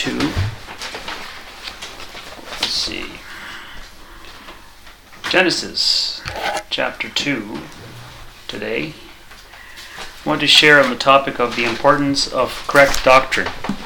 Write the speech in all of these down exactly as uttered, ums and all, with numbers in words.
two. Let's see. Genesis chapter two today. I want to share on the topic of the importance of correct doctrine.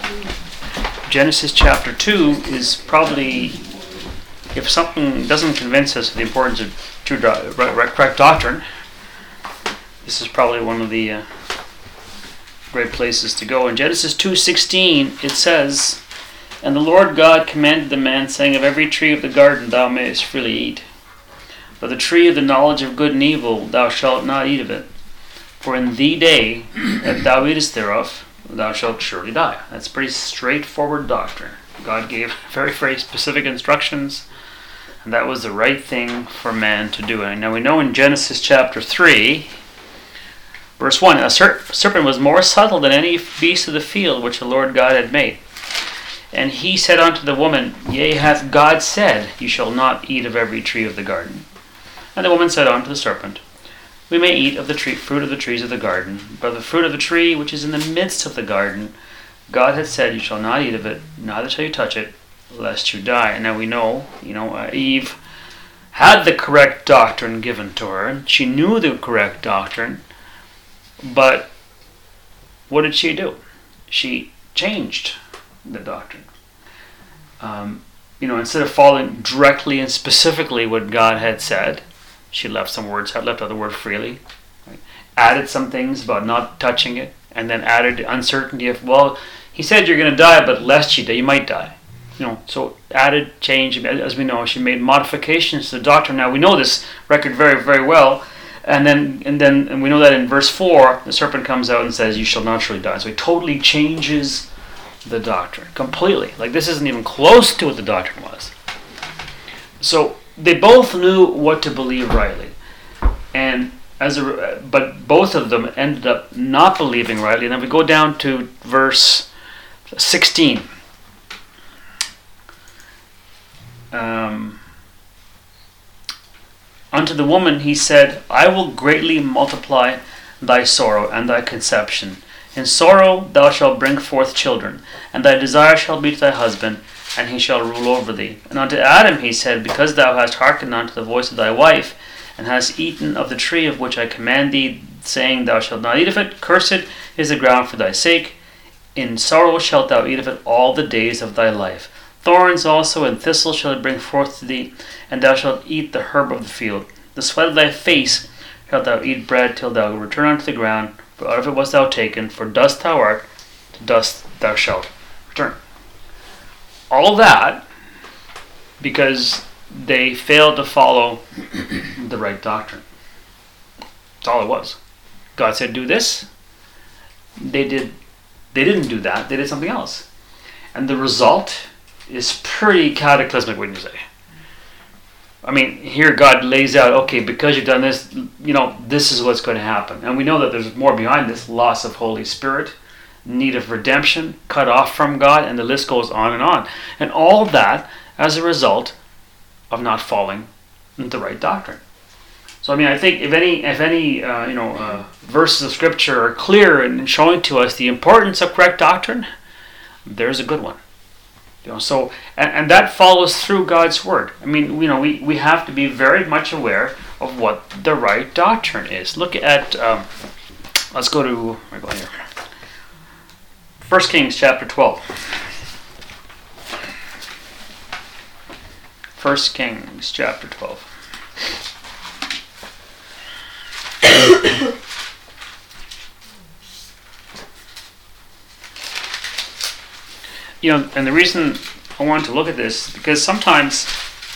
Genesis chapter two is probably, if something doesn't convince us of the importance of true do- correct doctrine, this is probably one of the uh, great places to go. In Genesis two sixteen, it says, "And the Lord God commanded the man, saying, Of every tree of the garden thou mayest freely eat, but the tree of the knowledge of good and evil thou shalt not eat of it. For in the day that thou eatest thereof, thou shalt surely die." That's pretty straightforward doctrine. God gave very, very specific instructions, and that was the right thing for man to do. And now we know in Genesis chapter three, verse one, "A serpent was more subtle than any beast of the field which the Lord God had made. And he said unto the woman, Yea, hath God said, Ye shall not eat of every tree of the garden? And the woman said unto the serpent, We may eat of the tree, fruit of the trees of the garden, but of the fruit of the tree which is in the midst of the garden, God hath said, You shall not eat of it, neither shall you touch it, lest you die." And now we know, you know, uh, Eve had the correct doctrine given to her. She knew the correct doctrine, but what did she do? She changed the doctrine. Um, you know, instead of following directly and specifically what God had said, she left some words, had left out the word freely, right? Added some things about not touching it, and then added uncertainty of, well, he said you're going to die, but lest you die, you might die. You know, so added, change, as we know, she made modifications to the doctrine. Now we know this record very, very well, and then and then and we know that in verse four, the serpent comes out and says, "You shall not surely die." So he totally changes the doctrine completely. Like, this isn't even close to what the doctrine was. So they both knew what to believe rightly, and as a but both of them ended up not believing rightly. And then we go down to verse sixteen. Um, Unto the woman he said, I will greatly multiply thy sorrow and thy conception. In sorrow thou shalt bring forth children, and thy desire shall be to thy husband, and he shall rule over thee. And unto Adam he said, Because thou hast hearkened unto the voice of thy wife, and hast eaten of the tree of which I command thee, saying, Thou shalt not eat of it, cursed is the ground for thy sake. In sorrow shalt thou eat of it all the days of thy life. Thorns also and thistles shall it bring forth to thee, and thou shalt eat the herb of the field. The sweat of thy face shalt thou eat bread till thou return unto the ground, for out of it wast thou taken, for dust thou art, to dust thou shalt return. All that because they failed to follow the right doctrine. That's all it was. God said, do this. They did. They didn't do that. They did something else. And the result is pretty cataclysmic, wouldn't you say? I mean, here God lays out, okay, because you've done this, you know, this is what's going to happen. And we know that there's more behind this: loss of Holy Spirit, need of redemption, cut off from God, and the list goes on and on. And all that as a result of not following the right doctrine. So, I mean, I think if any, if any, uh, you know, uh, verses of Scripture are clear in showing to us the importance of correct doctrine, there's a good one. You know, so and, and that follows through God's word. I mean, you know, we, we have to be very much aware of what the right doctrine is. Look at, um, let's go to, where am I going here? First Kings chapter twelve. First Kings chapter twelve. You know, and the reason I wanted to look at this is because sometimes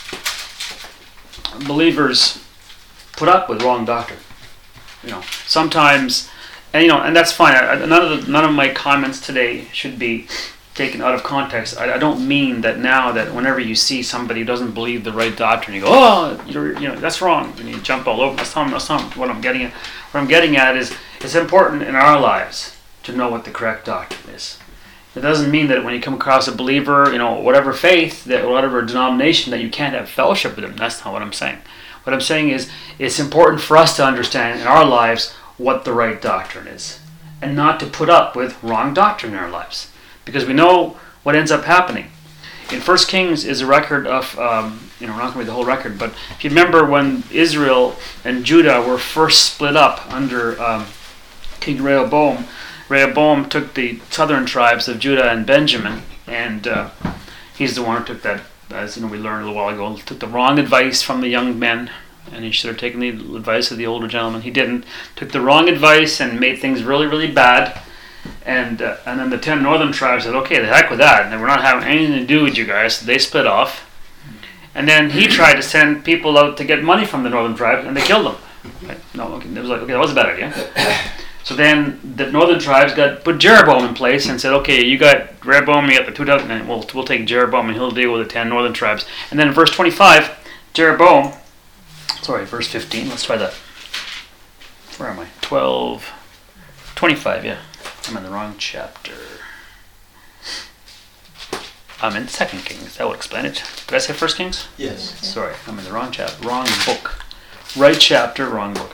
believers put up with wrong doctrine. You know, sometimes, and you know, and that's fine. I, none of the, none of my comments today should be taken out of context. I, I don't mean that now that whenever you see somebody who doesn't believe the right doctrine, you go, "Oh, you're, you know, that's wrong," and you jump all over. That's not, that's not what I'm getting at. What I'm getting at is it's important in our lives to know what the correct doctrine is. It doesn't mean that when you come across a believer, you know, whatever faith, that whatever denomination, that you can't have fellowship with them. That's not what I'm saying. What I'm saying is it's important for us to understand in our lives what the right doctrine is, and not to put up with wrong doctrine in our lives. Because we know what ends up happening? In First Kings is a record of, um, you know, we're not going to read the whole record, but if you remember when Israel and Judah were first split up under um, King Rehoboam, Rehoboam took the southern tribes of Judah and Benjamin, and uh, he's the one who took that, as you know, we learned a little while ago, took the wrong advice from the young men, and he should have taken the advice of the older gentleman. He didn't. Took the wrong advice and made things really, really bad. And uh, and then the ten northern tribes said, okay, the heck with that. And we're not having anything to do with you guys. So they split off. And then he tried to send people out to get money from the northern tribes, and they killed them. Okay. No, okay, it was like, okay, that was a bad idea. So then the northern tribes got put Jeroboam in place and said, okay, you got Rehoboam, you got the two thousand, and we'll, we'll take Jeroboam and he'll deal with the ten northern tribes. And then in verse twenty-five, Jeroboam, sorry, verse fifteen, let's try that. Where am I? twelve, twenty-five, yeah. I'm in the wrong chapter. I'm in Second Kings. That would explain it. Did I say First Kings? Yes. Sorry, I'm in the wrong chapter. Wrong book. Right chapter, wrong book.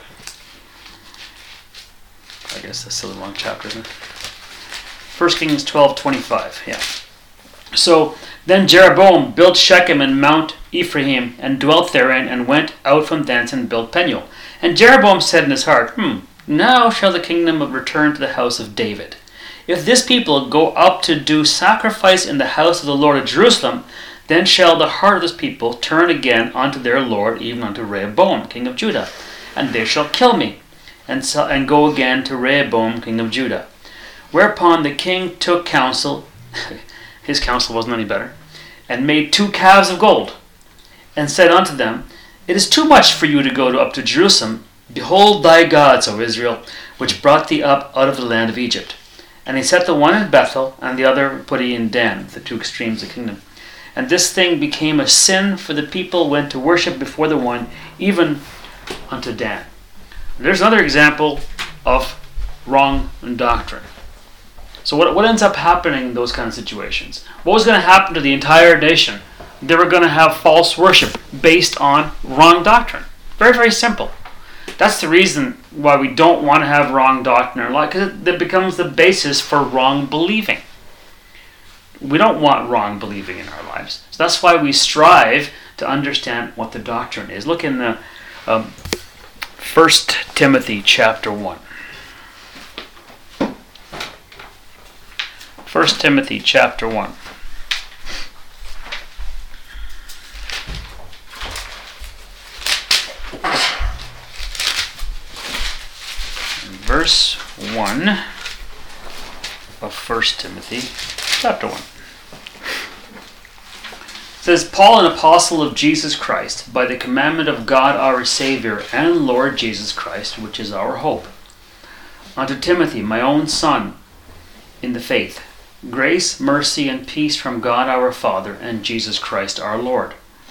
I guess that's still the wrong chapter, isn't it? First Kings twelve twenty-five. Yeah. So then Jeroboam built Shechem and Mount Ephraim and dwelt therein, and went out from thence and built Peniel. And Jeroboam said in his heart, Hmm, now shall the kingdom return to the house of David. If this people go up to do sacrifice in the house of the Lord at Jerusalem, then shall the heart of this people turn again unto their Lord, even unto Rehoboam, king of Judah, and they shall kill me, and so, and go again to Rehoboam, king of Judah. Whereupon the king took counsel, his counsel wasn't any better, and made two calves of gold, and said unto them, It is too much for you to go to, up to Jerusalem. Behold thy gods, O Israel, which brought thee up out of the land of Egypt. And he set the one in Bethel, and the other put he in Dan, the two extremes of the kingdom. And this thing became a sin, for the people went to worship before the one, even unto Dan. There's another example of wrong doctrine. So what, what ends up happening in those kind of situations? What was going to happen to the entire nation? They were going to have false worship based on wrong doctrine. Very, very simple. That's the reason why we don't want to have wrong doctrine in our life, because it, it becomes the basis for wrong believing. We don't want wrong believing in our lives. So that's why we strive to understand what the doctrine is. Look in the um, First Timothy chapter one. First Timothy chapter one. Verse one of First Timothy chapter one. It says, Paul, an apostle of Jesus Christ, by the commandment of God our Savior and Lord Jesus Christ, which is our hope, unto Timothy, my own son, in the faith, grace, mercy, and peace from God our Father and Jesus Christ our Lord.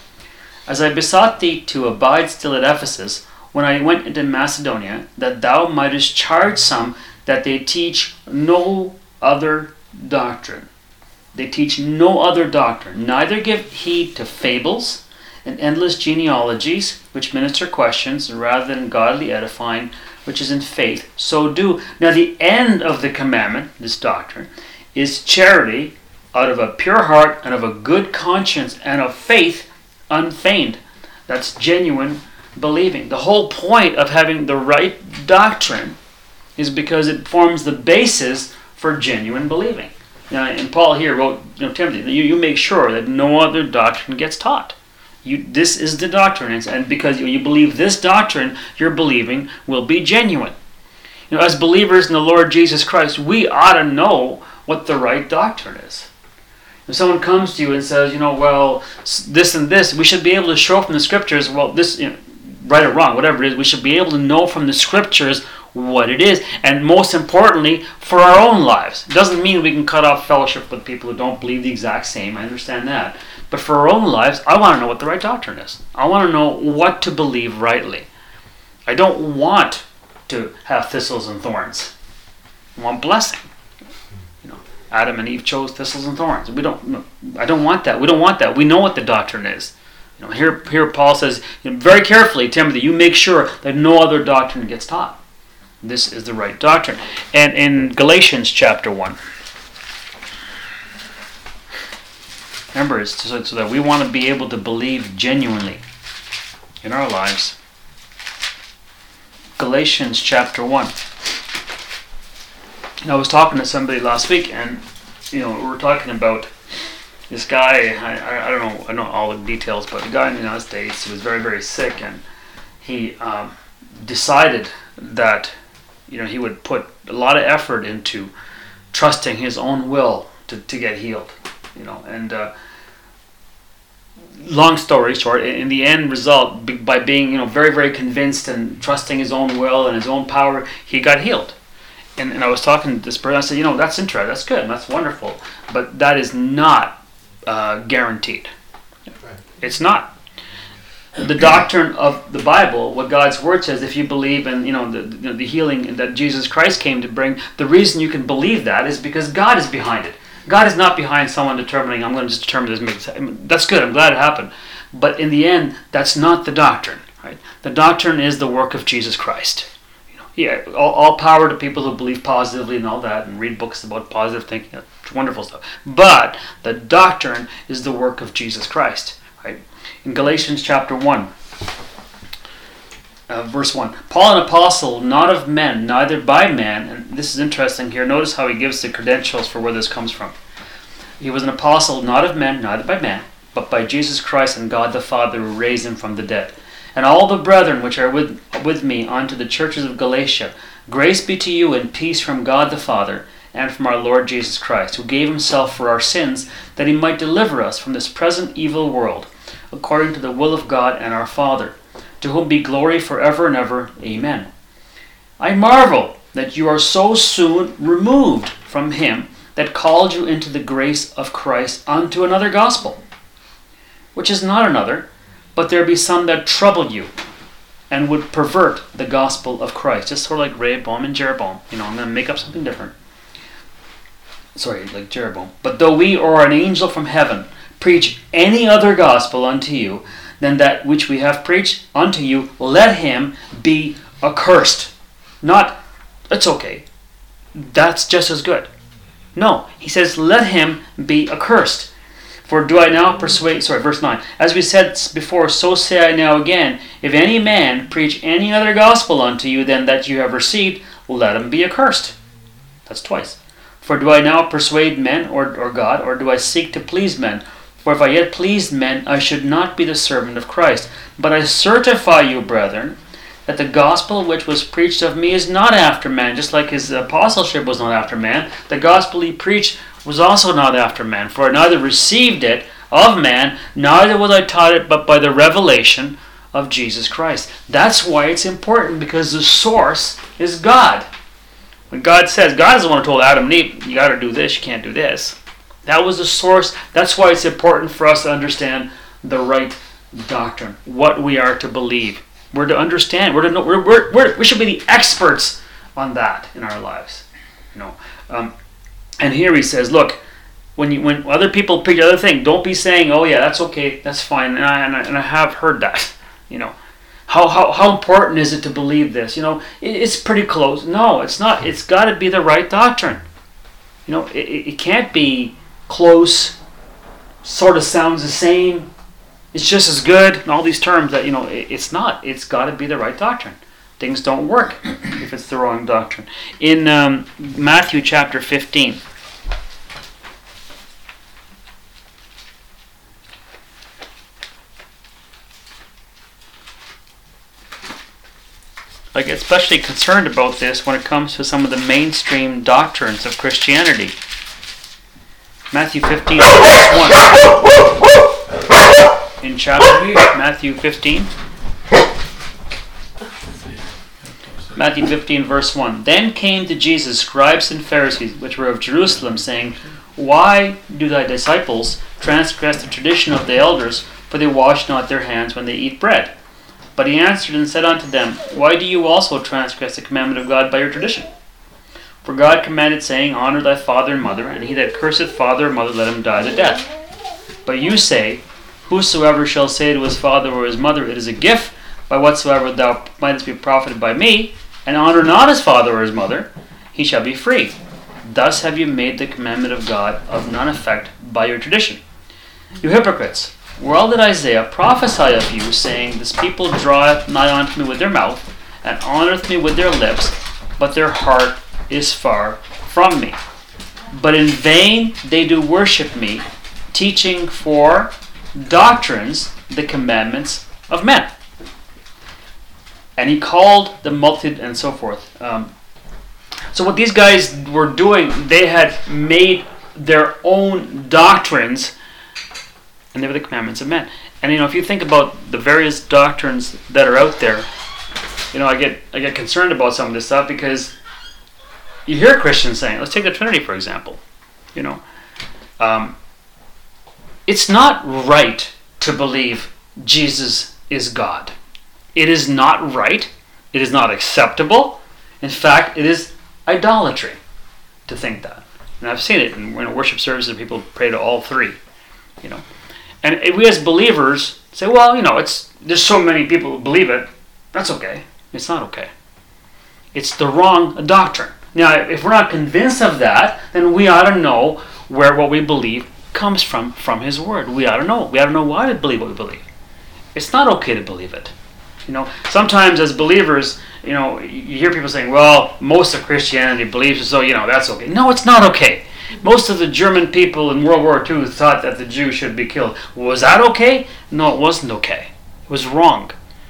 As I besought thee to abide still at Ephesus, when I went into Macedonia, that thou mightest charge some that they teach no other doctrine. They teach no other doctrine, neither give heed to fables and endless genealogies, which minister questions, rather than godly edifying, which is in faith, so do. Now the end of the commandment, this doctrine, is charity out of a pure heart and of a good conscience and of faith unfeigned. That's genuine believing. The whole point of having the right doctrine is because it forms the basis for genuine believing. Now, and Paul here wrote, you know, Timothy, you, you make sure that no other doctrine gets taught. You, this is the doctrine, and because you, you believe this doctrine, your believing will be genuine. You know, as believers in the Lord Jesus Christ, we ought to know what the right doctrine is. If someone comes to you and says, you know, well, this and this, we should be able to show from the scriptures, well, this, you know, right or wrong, whatever it is, we should be able to know from the scriptures what it is, and most importantly, for our own lives. It doesn't mean we can cut off fellowship with people who don't believe the exact same. I understand that. But for our own lives, I want to know what the right doctrine is. I want to know what to believe rightly. I don't want to have thistles and thorns. I want blessing. You know, Adam and Eve chose thistles and thorns. We don't. No, I don't want that. We don't want that. We know what the doctrine is. You know, here, here Paul says, you know, very carefully, Timothy, you make sure that no other doctrine gets taught. This is the right doctrine. And in Galatians chapter one, Remember, it's so, so that we want to be able to believe genuinely in our lives. Galatians chapter one. And I was talking to somebody last week, and you know, we were talking about this guy. I, I, I don't know, I don't know all the details, but a guy in the United States who was very, very sick, and he um, decided that you know he would put a lot of effort into trusting his own will to, to get healed. You know, and uh, long story short, in the end result, by being you know very, very convinced and trusting his own will and his own power, he got healed. And, and I was talking to this person. I said, you know, that's interesting, that's good, that's wonderful, but that is not uh, guaranteed. Right. It's not. The doctrine of the Bible, what God's Word says, if you believe in, you know, the, the the healing that Jesus Christ came to bring, the reason you can believe that is because God is behind it. God is not behind someone determining, I'm going to just determine this. I mean, that's good, I'm glad it happened. But in the end, that's not the doctrine. Right? The doctrine is the work of Jesus Christ. You know, yeah, all, all power to people who believe positively and all that, and read books about positive thinking. That's wonderful stuff. But the doctrine is the work of Jesus Christ. Right? In Galatians chapter one, uh, verse one, Paul, an apostle, not of men, neither by man, and this is interesting here, notice how he gives the credentials for where this comes from. He was an apostle, not of men, neither by man, but by Jesus Christ and God the Father who raised him from the dead. And all the brethren which are with, with me unto the churches of Galatia, grace be to you and peace from God the Father and from our Lord Jesus Christ, who gave himself for our sins, that he might deliver us from this present evil world, according to the will of God and our Father, to whom be glory forever and ever. Amen. I marvel that you are so soon removed from him that called you into the grace of Christ unto another gospel, which is not another, but there be some that trouble you, and would pervert the gospel of Christ. Just sort of like Rehoboam and Jeroboam. You know, I'm going to make up something different. Sorry, like Jeroboam. But though we or an angel from heaven preach any other gospel unto you than that which we have preached unto you, let him be accursed. Not, it's okay, that's just as good. No, he says, let him be accursed. For do I now persuade, sorry, verse nine, as we said before, so say I now again, if any man preach any other gospel unto you than that you have received, let him be accursed. That's twice. For do I now persuade men or, or God, or do I seek to please men? For if I yet pleased men, I should not be the servant of Christ. But I certify you, brethren, that the gospel which was preached of me is not after man, just like his apostleship was not after man. The gospel he preached was also not after man. For I neither received it of man, neither was I taught it, but by the revelation of Jesus Christ. That's why it's important, because the source is God. When God says, God is the one who told Adam and Eve, you got to do this, you can't do this. That was the source. That's why it's important for us to understand the right doctrine, what we are to believe. We're to understand. We're to know. We're, we're, we're, we should be the experts on that in our lives. You know. Um, and here he says, look, when you when other people preach other thing, don't be saying, oh yeah, that's okay, that's fine. And I, and I, and I have heard that. You know, how how how important is it to believe this? You know, it, it's pretty close. No, it's not. It's got to be the right doctrine. You know, it, it can't be close. Sort of sounds the same. It's just as good, and all these terms that, you know, it, it's not. It's got to be the right doctrine. Things don't work if it's the wrong doctrine. In um, Matthew chapter fifteen, I get especially concerned about this when it comes to some of the mainstream doctrines of Christianity. Matthew fifteen, verse one. In chapter Matthew fifteen. Matthew fifteen, verse one. Then came to Jesus scribes and Pharisees, which were of Jerusalem, saying, why do thy disciples transgress the tradition of the elders, for they wash not their hands when they eat bread? But he answered and said unto them, why do you also transgress the commandment of God by your tradition? For God commanded, saying, honor thy father and mother, and he that curseth father or mother, let him die the death. But you say, whosoever shall say to his father or his mother, it is a gift, by whatsoever thou mightest be profited by me, and honor not his father or his mother, he shall be free. Thus have you made the commandment of God of none effect by your tradition. You hypocrites, well did Isaiah prophesy of you, saying, This people draweth nigh unto me with their mouth, and honoureth me with their lips, but their heart is far from me. But in vain they do worship me, teaching for doctrines the commandments of men. And he called the multitude, and so forth. Um, so what these guys were doing, they had made their own doctrines, and they were the commandments of men. And you know, if you think about the various doctrines that are out there, you know, I get I get concerned about some of this stuff, because you hear Christians saying, let's take the Trinity for example. You know, um, it's not right to believe Jesus is God. It is not right. It is not acceptable. In fact, it is idolatry to think that. And I've seen it in, in worship services. People pray to all three. You know, and we as believers say, well, you know, it's there's so many people who believe it. That's okay. It's not okay. It's the wrong doctrine. Now, if we're not convinced of that, then we ought to know where what we believe comes from, from His Word. We ought to know. We ought to know why to believe what we believe. It's not okay to believe it. You know, sometimes as believers, you know, you hear people saying, well, most of Christianity believes, so, you know, that's okay. No, it's not okay. Most of the German people in World War Two thought that the Jews should be killed. Was that okay? No, it wasn't okay. It was wrong.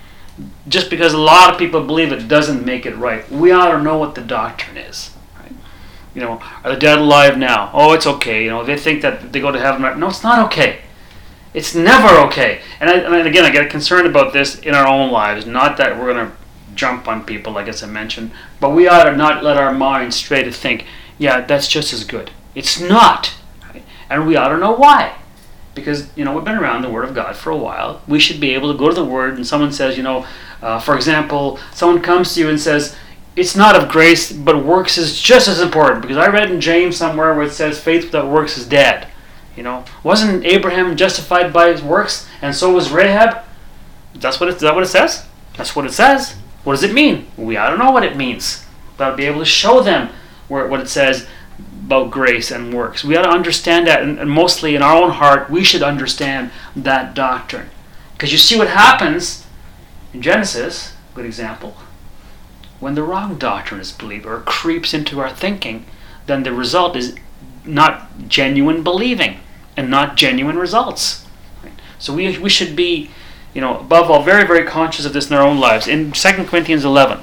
Just because a lot of people believe it doesn't make it right. We ought to know what the doctrine is. Right? You know, are the dead alive now? Oh, it's okay. You know, they think that they go to heaven. Right? No, it's not okay. It's never okay. And, I, and again, I get concerned about this in our own lives. Not that we're going to jump on people, like as I mentioned, but we ought to not let our minds stray to think, yeah, that's just as good. It's not. Right? And we ought to know why. Because, you know, we've been around the Word of God for a while. We should be able to go to the Word, and someone says, you know, uh, for example, someone comes to you and says, it's not of grace, but works is just as important. Because I read in James somewhere where it says faith without works is dead. You know, wasn't Abraham justified by his works, and so was Rahab? That's what it, is that what it says? That's what it says. What does it mean? We ought to know what it means. We ought to be able to show them where, what it says about grace and works. We ought to understand that, and, and mostly in our own heart, we should understand that doctrine. Because you see what happens in Genesis, good example, when the wrong doctrine is believed or creeps into our thinking, then the result is not genuine believing and not genuine results. Right? So we we should be, you know, above all, very, very conscious of this in our own lives. In Second Corinthians eleven,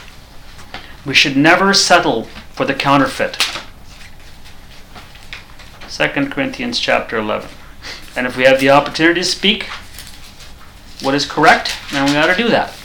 we should never settle for the counterfeit. Second Corinthians chapter eleven. And if we have the opportunity to speak what is correct, then we ought to do that.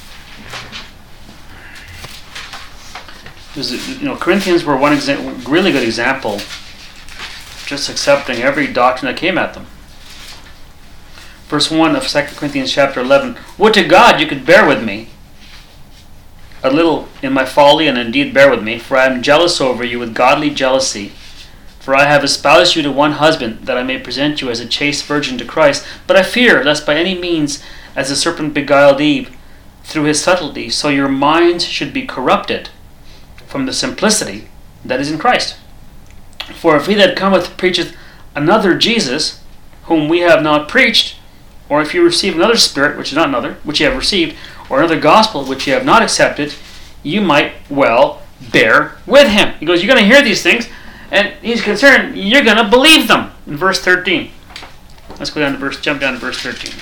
There's, you know, Corinthians were one exa- really good example, just accepting every doctrine that came at them. Verse one of Second Corinthians chapter eleven. Would to God you could bear with me a little in my folly, and indeed bear with me, for I am jealous over you with godly jealousy. For I have espoused you to one husband, that I may present you as a chaste virgin to Christ. But I fear, lest by any means, as the serpent beguiled Eve through his subtlety, so your minds should be corrupted from the simplicity that is in Christ. For if he that cometh preacheth another Jesus, whom we have not preached, or if you receive another spirit, which is not another, which you have received, or another gospel, which you have not accepted, you might well bear with him. He goes, you're going to hear these things, and he's concerned you're going to believe them. In verse thirteen. Let's go down to verse, jump down to verse thirteen.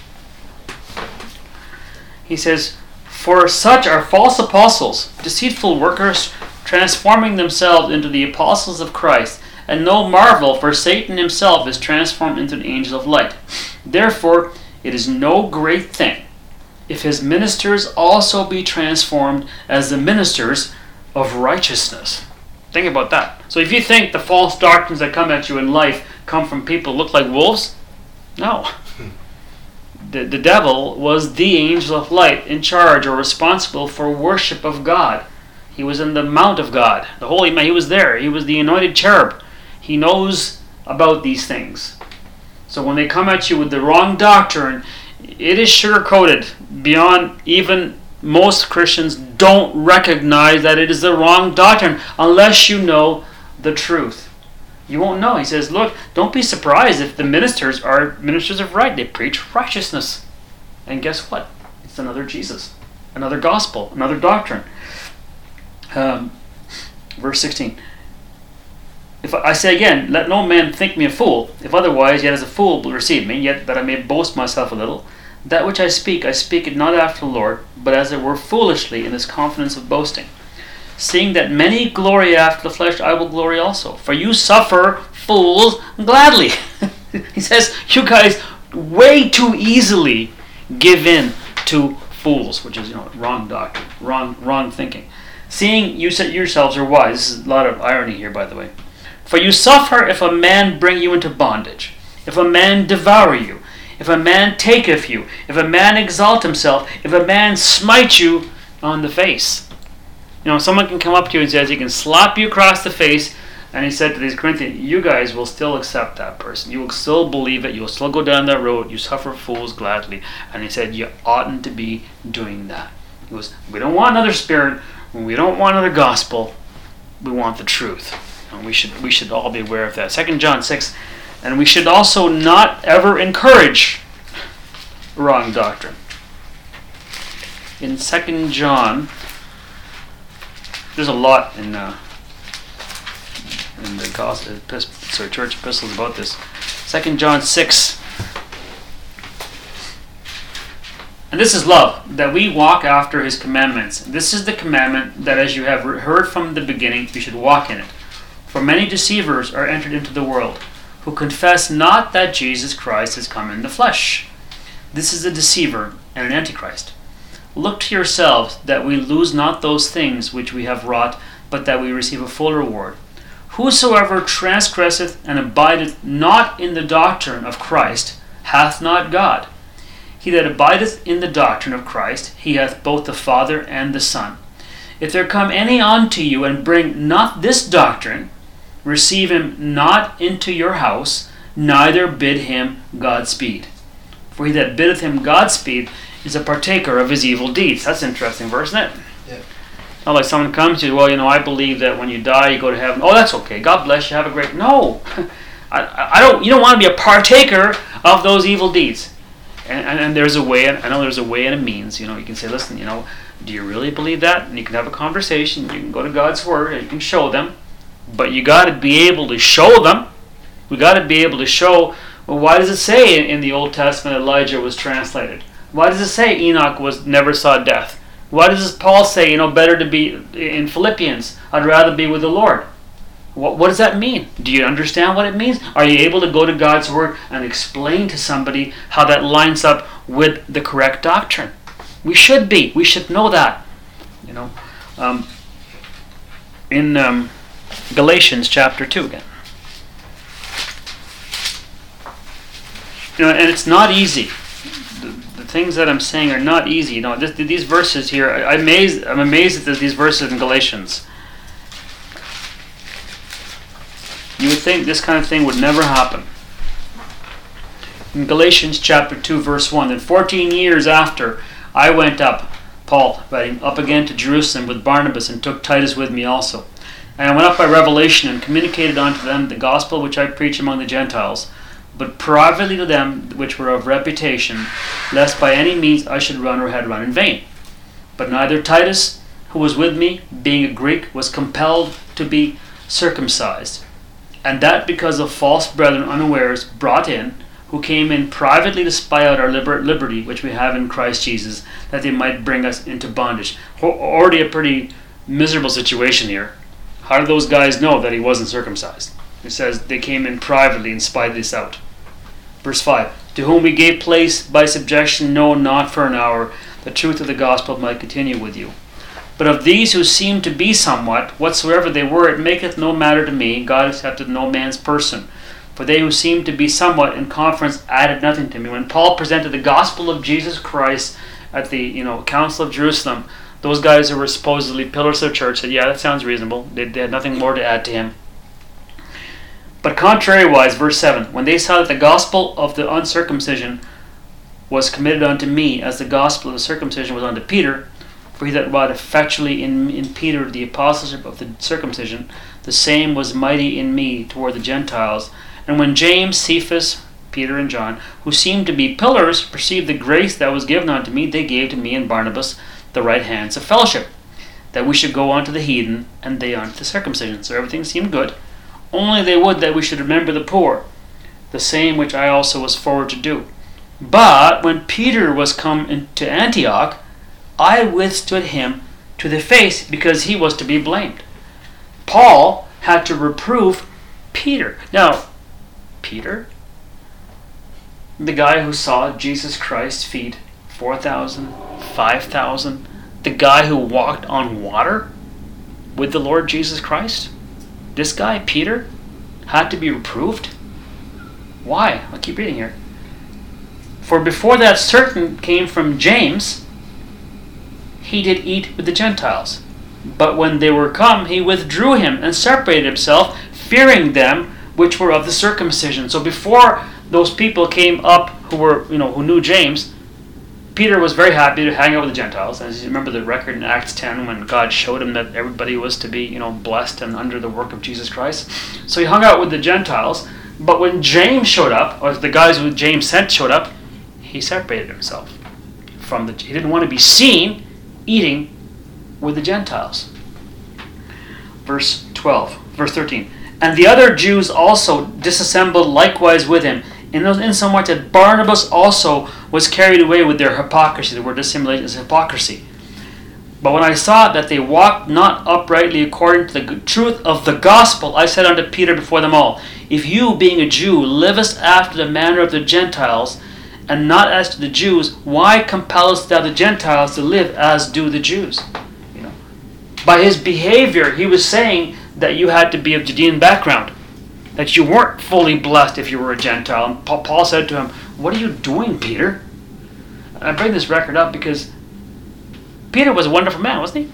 He says, for such are false apostles, deceitful workers, transforming themselves into the apostles of Christ. And no marvel, for Satan himself is transformed into an angel of light. Therefore, it is no great thing if his ministers also be transformed as the ministers of righteousness. Think about that. So if you think the false doctrines that come at you in life come from people who look like wolves, no. The, the devil was the angel of light in charge or responsible for worship of God. He was in the mount of God. The holy man, he was there. He was the anointed cherub. He knows about these things. So when they come at you with the wrong doctrine, it is sugar-coated beyond even most Christians don't recognize that it is the wrong doctrine unless you know the truth. You won't know. He says, look, don't be surprised if the ministers are ministers of right. They preach righteousness. And guess what? It's another Jesus, another gospel, another doctrine. Um, verse sixteen. If I, I say again, let no man think me a fool. If otherwise, yet as a fool will receive me, yet that I may boast myself a little. That which I speak, I speak it not after the Lord, but as it were foolishly in this confidence of boasting. Seeing that many glory after the flesh, I will glory also. For you suffer fools gladly. He says, you guys way too easily give in to fools, which is, you know, wrong doctrine, wrong wrong thinking. Seeing you set yourselves are wise. This is a lot of irony here, by the way. For you suffer if a man bring you into bondage, if a man devour you, if a man take of you, if a man exalt himself, if a man smite you on the face. You know, someone can come up to you and says he can slap you across the face, and he said to these Corinthians, you guys will still accept that person. You will still believe it. You will still go down that road. You suffer fools gladly. And he said, you oughtn't to be doing that. He goes, we don't want another spirit. We don't want another gospel. We want the truth. And we should we should all be aware of that. Second John six, and we should also not ever encourage wrong doctrine. In Second John, there's a lot in uh, in the gospel, sorry, church epistles about this. Second John six, and this is love, that we walk after his commandments. This is the commandment, that as you have heard from the beginning, you should walk in it. For many deceivers are entered into the world, who confess not that Jesus Christ has come in the flesh. This is a deceiver and an antichrist. Look to yourselves that we lose not those things which we have wrought, but that we receive a full reward. Whosoever transgresseth and abideth not in the doctrine of Christ hath not God. He that abideth in the doctrine of Christ, he hath both the Father and the Son. If there come any unto you and bring not this doctrine, receive him not into your house, neither bid him Godspeed. For he that biddeth him Godspeed is a partaker of his evil deeds. That's an interesting verse, isn't it? Yeah. Not like someone comes to you, well, you know, I believe that when you die, you go to heaven. Oh, that's okay. God bless you. Have a great... No. I, I don't. You don't want to be a partaker of those evil deeds. And, and, and there's a way, I know there's a way and a means. You know, you can say, listen, you know, do you really believe that? And you can have a conversation. You can go to God's Word and you can show them. But you got to be able to show them. We got to be able to show, well, why does it say in, in the Old Testament Elijah was translated? Why does it say Enoch was never saw death? Why does Paul say, you know, better to be in Philippians, I'd rather be with the Lord? What, what does that mean? Do you understand what it means? Are you able to go to God's Word and explain to somebody how that lines up with the correct doctrine? We should be. We should know that. You know, um, in um, Galatians chapter two again. You know, and it's not easy. The, the things that I'm saying are not easy. You know, this, these verses here, I, I'm amazed. I'm amazed at these verses in Galatians. You would think this kind of thing would never happen. In Galatians chapter two, verse one, then fourteen years after I went up, Paul writing, up again to Jerusalem with Barnabas, and took Titus with me also. And I went up by revelation and communicated unto them the gospel which I preach among the Gentiles, but privately to them which were of reputation, lest by any means I should run or had run in vain. But neither Titus, who was with me, being a Greek, was compelled to be circumcised, and that because of false brethren unawares brought in, who came in privately to spy out our liber- liberty which we have in Christ Jesus, that they might bring us into bondage. Already a pretty miserable situation here. How did those guys know that he wasn't circumcised? It says they came in privately and spied this out. Verse five, to whom we gave place by subjection, no, not for an hour, the truth of the gospel might continue with you. But of these who seem to be somewhat, whatsoever they were, it maketh no matter to me. God accepted no man's person. For they who seemed to be somewhat in conference added nothing to me. When Paul presented the gospel of Jesus Christ at the you know Council of Jerusalem, those guys who were supposedly pillars of the church said, yeah, that sounds reasonable. They, they had nothing more to add to him. But contrariwise, verse seven, when they saw that the gospel of the uncircumcision was committed unto me, as the gospel of the circumcision was unto Peter, For he that wrought effectually in, in Peter the apostleship of the circumcision, the same was mighty in me toward the Gentiles. And when James, Cephas, Peter, and John, who seemed to be pillars, perceived the grace that was given unto me, they gave to me and Barnabas the right hands of fellowship, that we should go unto the heathen, and they unto the circumcision. So everything seemed good. Only they would that we should remember the poor, the same which I also was forward to do. But when Peter was come into Antioch, I withstood him to the face, because he was to be blamed. Paul had to reprove Peter. Now, Peter, the guy who saw Jesus Christ feed four thousand, five thousand, the guy who walked on water with the Lord Jesus Christ, this guy, Peter, had to be reproved? Why? I'll keep reading here. For before that certain came from James, he did eat with the Gentiles. But when they were come, he withdrew him and separated himself, fearing them which were of the circumcision. So before those people came up who were, you know, who knew James, Peter was very happy to hang out with the Gentiles. As you remember the record in Acts ten when God showed him that everybody was to be, you know, blessed and under the work of Jesus Christ. So he hung out with the Gentiles. But when James showed up, or the guys who James sent showed up, he separated himself from the. He didn't want to be seen eating with the Gentiles. Verse twelve, verse thirteen. And the other Jews also disassembled likewise with him, insomuch that Barnabas also was carried away with their hypocrisy. The word dissimulation is hypocrisy. But when I saw that they walked not uprightly according to the truth of the gospel, I said unto Peter before them all, If you, being a Jew, livest after the manner of the Gentiles, and not as to the Jews, why compellest thou the Gentiles to live as do the Jews? You know, by his behavior, he was saying that you had to be of Judean background, that you weren't fully blessed if you were a Gentile. And Paul said to him, what are you doing, Peter? And I bring this record up because Peter was a wonderful man, wasn't he?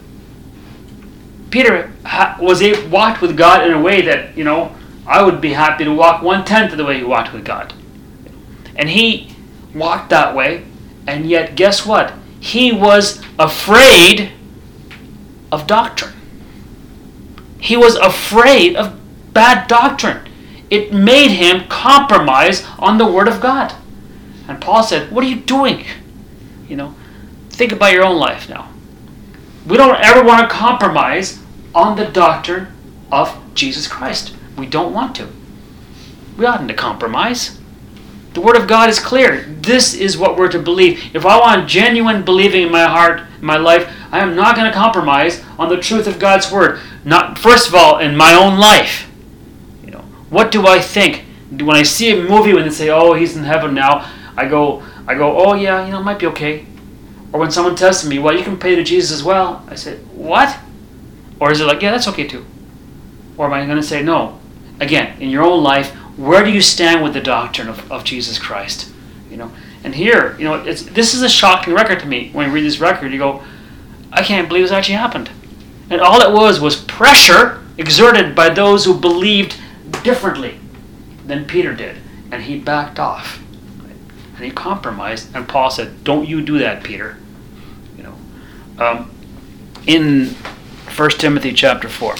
Peter ha- was a, walked with God in a way that, you know, I would be happy to walk one-tenth of the way he walked with God. And he walked that way, and yet guess what? He was afraid of doctrine. He was afraid of bad doctrine. It made him compromise on the Word of God. And Paul said, what are you doing? You know, think about your own life now. We don't ever want to compromise on the doctrine of Jesus Christ. We don't want to. We oughtn't to compromise. The Word of God is clear. This is what we're to believe. If I want genuine believing in my heart, in my life, I am not going to compromise on the truth of God's Word. Not, first of all, in my own life. You know, what do I think? When I see a movie, when they say, oh, he's in heaven now, I go, I go, oh yeah, you know, it might be okay. Or when someone tells me, well, you can pray to Jesus as well, I say, what? Or is it like, yeah, that's okay too? Or am I going to say, no? Again, in your own life, where do you stand with the doctrine of, of Jesus Christ? You know, and here, you know, it's this is a shocking record to me. When you read this record, you go, I can't believe this actually happened. And all it was was pressure exerted by those who believed differently than Peter did. And he backed off. And he compromised. And Paul said, don't you do that, Peter. You know, um, in First Timothy chapter four.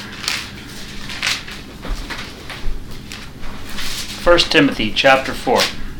First Timothy chapter four.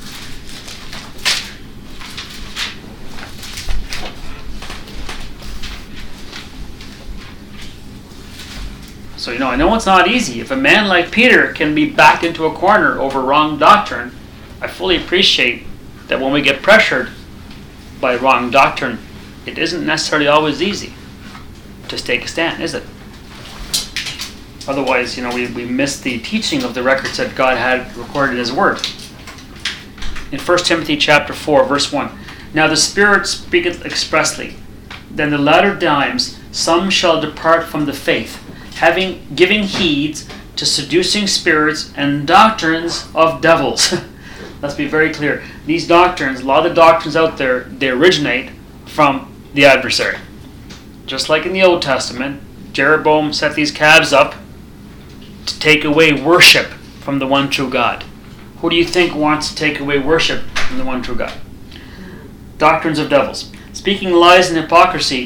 So, you know, I know it's not easy. If a man like Peter can be backed into a corner over wrong doctrine, I fully appreciate that when we get pressured by wrong doctrine, it isn't necessarily always easy to take a stand, is it? Otherwise, you know, we, we miss the teaching of the records that God had recorded in His Word. In First Timothy chapter four, verse one, Now the Spirit speaketh expressly, that in the latter times some shall depart from the faith, having giving heed to seducing spirits and doctrines of devils. Let's be very clear. These doctrines, a lot of the doctrines out there, they originate from the adversary. Just like in the Old Testament, Jeroboam set these calves up to take away worship from the one true God. Who do you think wants to take away worship from the one true God? Doctrines of devils. Speaking lies and hypocrisy,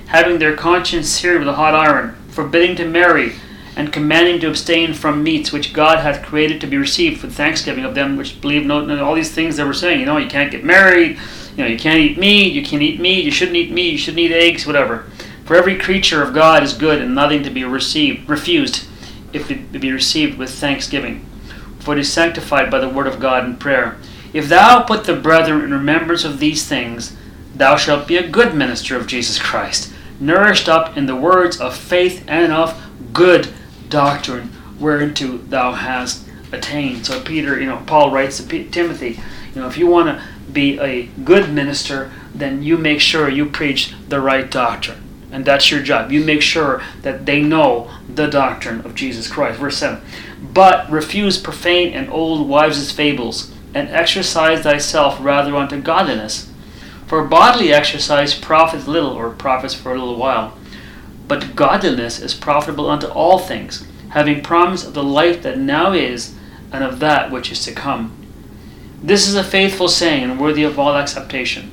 having their conscience seared with a hot iron, forbidding to marry, and commanding to abstain from meats which God hath created to be received for thanksgiving of them which believe. No, no, all these things that we're saying, you know, you can't get married, you know, you can't eat meat, you can't eat meat, you shouldn't eat meat, you shouldn't eat eggs, whatever. For every creature of God is good, and nothing to be received, refused, if it be received with thanksgiving. For it is sanctified by the word of God and prayer. If thou put the brethren in remembrance of these things, thou shalt be a good minister of Jesus Christ, nourished up in the words of faith and of good doctrine, whereunto thou hast attained. So Peter, you know, Paul writes to P- Timothy, you know, if you want to be a good minister, then you make sure you preach the right doctrine. And that's your job. You make sure that they know the doctrine of Jesus Christ. Verse seven. But refuse profane and old wives' fables, and exercise thyself rather unto godliness. For bodily exercise profits little, or profits for a little while. But godliness is profitable unto all things, having promise of the life that now is, and of that which is to come. This is a faithful saying, and worthy of all acceptation.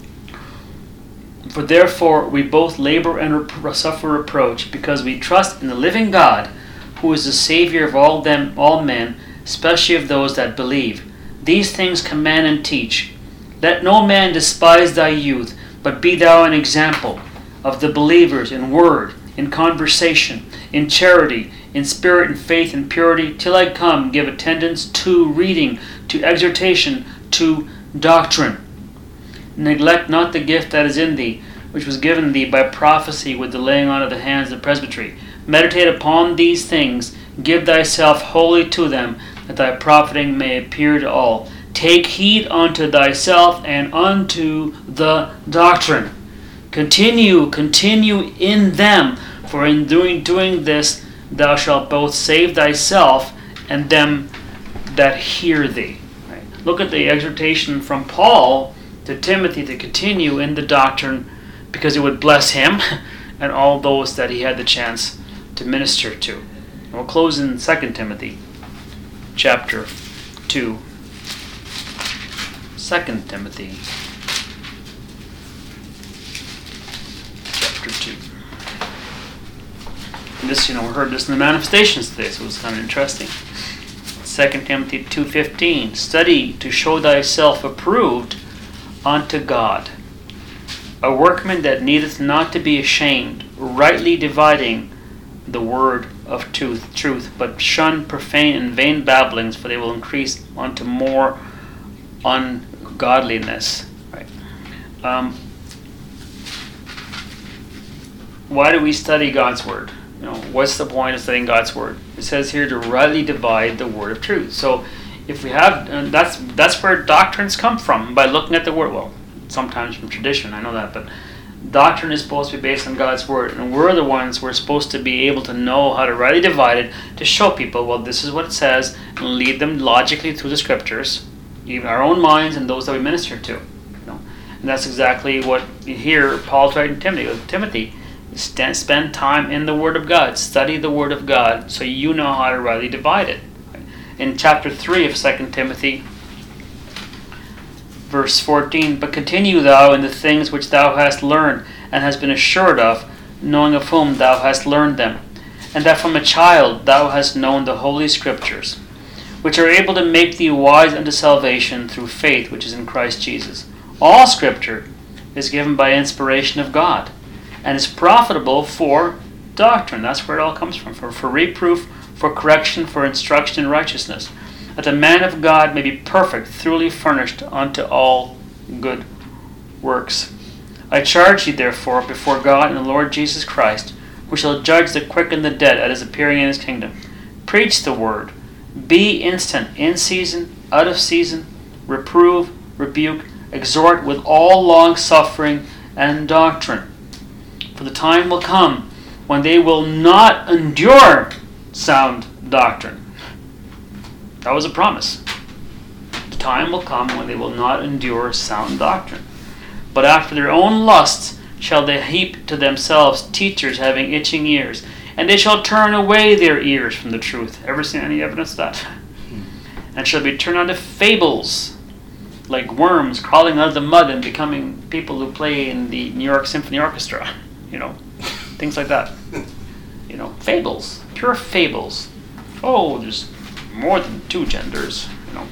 For therefore we both labor and rep- suffer reproach, because we trust in the living God, who is the Savior of all them, all men, especially of those that believe. These things command and teach. Let no man despise thy youth, but be thou an example of the believers in word, in conversation, in charity, in spirit, in faith, in purity, till I come. Give attendance to reading, to exhortation, to doctrine. Neglect not the gift that is in thee, which was given thee by prophecy with the laying on of the hands of the presbytery. Meditate upon these things, give thyself wholly to them, that thy profiting may appear to all. Take heed unto thyself and unto the doctrine. Continue, continue in them, for in doing, doing this thou shalt both save thyself and them that hear thee. Right? Look at the exhortation from Paul to Timothy to continue in the doctrine, because it would bless him and all those that he had the chance to minister to. And we'll close in Second Timothy chapter two. Second Timothy chapter two. And this, you know, we heard this in the manifestations today, so it was kind of interesting. Second Timothy two fifteen. Study to show thyself approved unto God, a workman that needeth not to be ashamed, rightly dividing the word of truth, truth, but shun profane and vain babblings, for they will increase unto more ungodliness. Right? Um, why do we study God's word? You know, what's the point of studying God's word? It says here to rightly divide the word of truth. So, if we have, uh, that's that's where doctrines come from, by looking at the word. Well, sometimes from tradition, I know that, but doctrine is supposed to be based on God's word, and we're the ones we're supposed to be able to know how to rightly divide it, to show people, well, this is what it says, and lead them logically through the scriptures, even our own minds and those that we minister to. You know, and that's exactly what you hear Paul's writing to Timothy. Timothy, stand, spend time in the Word of God, study the Word of God, so you know how to rightly divide it. In chapter three of Second Timothy, verse fourteen, but continue thou in the things which thou hast learned, and hast been assured of, knowing of whom thou hast learned them, and that from a child thou hast known the holy scriptures, which are able to make thee wise unto salvation through faith which is in Christ Jesus. All scripture is given by inspiration of God, and is profitable for doctrine. That's where it all comes from, for, for reproof, for correction, for instruction in righteousness, that the man of God may be perfect, thoroughly furnished unto all good works. I charge you therefore before God and the Lord Jesus Christ, who shall judge the quick and the dead at his appearing in his kingdom. Preach the word. Be instant, in season, out of season. Reprove, rebuke, exhort with all long suffering and doctrine. For the time will come when they will not endure sound doctrine. That was a promise. The time will come when they will not endure sound doctrine, but after their own lusts shall they heap to themselves teachers having itching ears, and they shall turn away their ears from the truth. Ever seen any evidence of that? Hmm. And shall be turned unto fables, like worms crawling out of the mud and becoming people who play in the New York Symphony Orchestra. you know, things like that. You know, fables, pure fables. Oh, there's more than two genders, you know.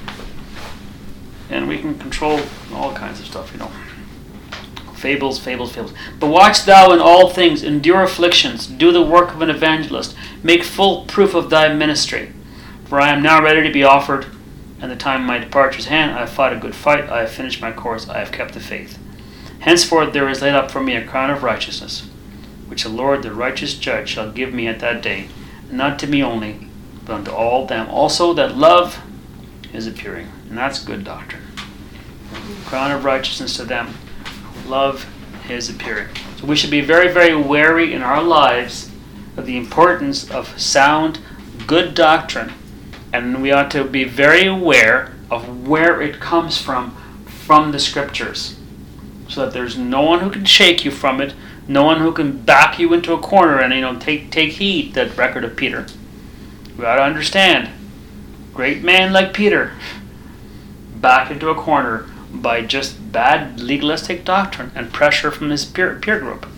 And we can control all kinds of stuff, you know. Fables, fables, fables. But watch thou in all things, endure afflictions, do the work of an evangelist, make full proof of thy ministry. For I am now ready to be offered, and the time of my departure is at hand. I have fought a good fight, I have finished my course, I have kept the faith. Henceforth there is laid up for me a crown of righteousness, which the Lord the righteous judge shall give me at that day, and not to me only, but unto all them also that love his appearing. And that's good doctrine. Crown of righteousness to them who love his appearing. So we should be very, very wary in our lives of the importance of sound, good doctrine, and we ought to be very aware of where it comes from, from the Scriptures, so that there's no one who can shake you from it, no one who can back you into a corner and, you know, take take heed, that record of Peter. We ought to understand, great man like Peter, backed into a corner by just bad legalistic doctrine and pressure from his peer, peer group.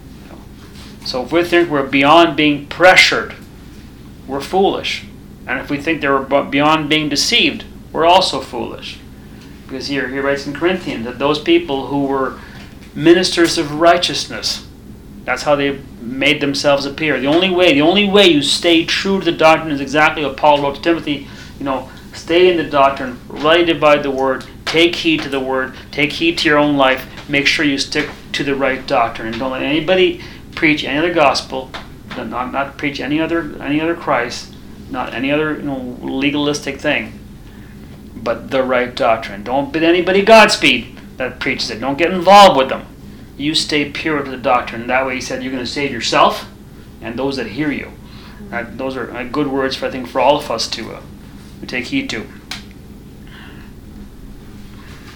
So if we think we're beyond being pressured, we're foolish. And if we think they're beyond being deceived, we're also foolish. Because here he writes in Corinthians that those people who were ministers of righteousness, that's how they made themselves appear. The only way, the only way you stay true to the doctrine is exactly what Paul wrote to Timothy. You know, stay in the doctrine, rightly divide the word, take heed to the word, take heed to your own life, make sure you stick to the right doctrine, and don't let anybody preach any other gospel, not not preach any other any other Christ, not any other, you know, legalistic thing, but the right doctrine. Don't bid anybody Godspeed that preaches it. Don't get involved with them. You stay pure to the doctrine. That way, he said, you're going to save yourself and those that hear you. Uh, those are uh, good words, for I think, for all of us to uh, take heed to.